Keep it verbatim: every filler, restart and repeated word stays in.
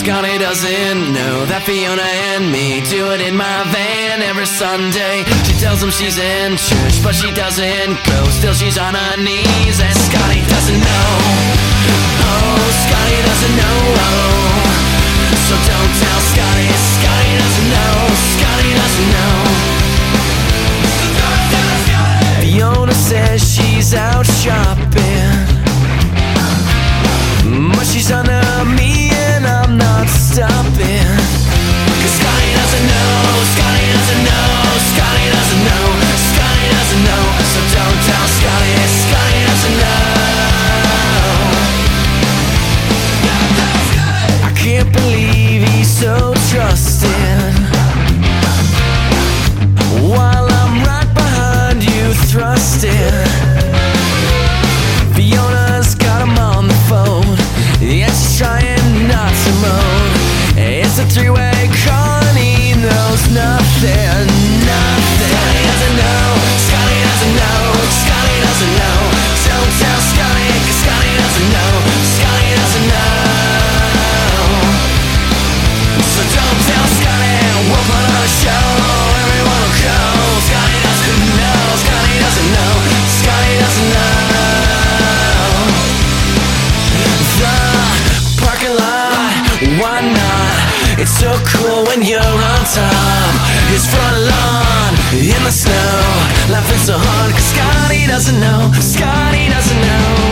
Scotty doesn't know that Fiona and me do it in my van every Sunday. She tells him she's in church, but she doesn't go. Still she's on her knees, and Scotty doesn't know. Oh, Scotty doesn't know. So don't tell Scotty. Scotty doesn't know. Scotty doesn't know. Fiona says she's out shopping, but she's under me and I'm not stopping. Cause Scotty doesn't know. Scotty doesn't know. Scotty doesn't know. Scotty doesn't know. So don't tell Scotty. Scotty doesn't know. I can't believe he's so trusting, while I'm right behind you thrusting. Fiona's got him on the phone, yeah, she's trying not to moan. It's a three-way call and he knows nothing, nothing. Scotty doesn't know. Scotty doesn't know. Scotty doesn't know. Don't tell Scotty, cause Scotty doesn't know. Scotty doesn't know. So don't tell Scotty. We'll put on a show. Everyone will go. Scotty doesn't know. Scotty doesn't know. Scotty doesn't know. The parking lot, why not? It's so cool when you're on top. His front lawn in the snow, laughing so hard cause Scotty doesn't know. Scotty doesn't know.